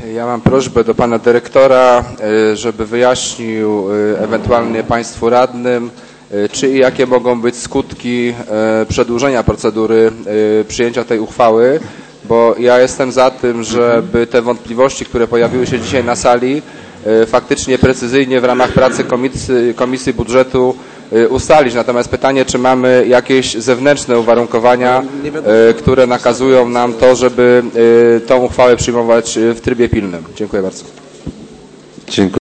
Ja mam prośbę do pana dyrektora, żeby wyjaśnił ewentualnie państwu radnym, czy i jakie mogą być skutki przedłużenia procedury przyjęcia tej uchwały, bo ja jestem za tym, żeby te wątpliwości, które pojawiły się dzisiaj na sali, faktycznie precyzyjnie w ramach pracy Komisji Budżetu ustalić. Natomiast pytanie, czy mamy jakieś zewnętrzne uwarunkowania, które nakazują nam to, żeby tą uchwałę przyjmować w trybie pilnym. Dziękuję bardzo. Dziękuję.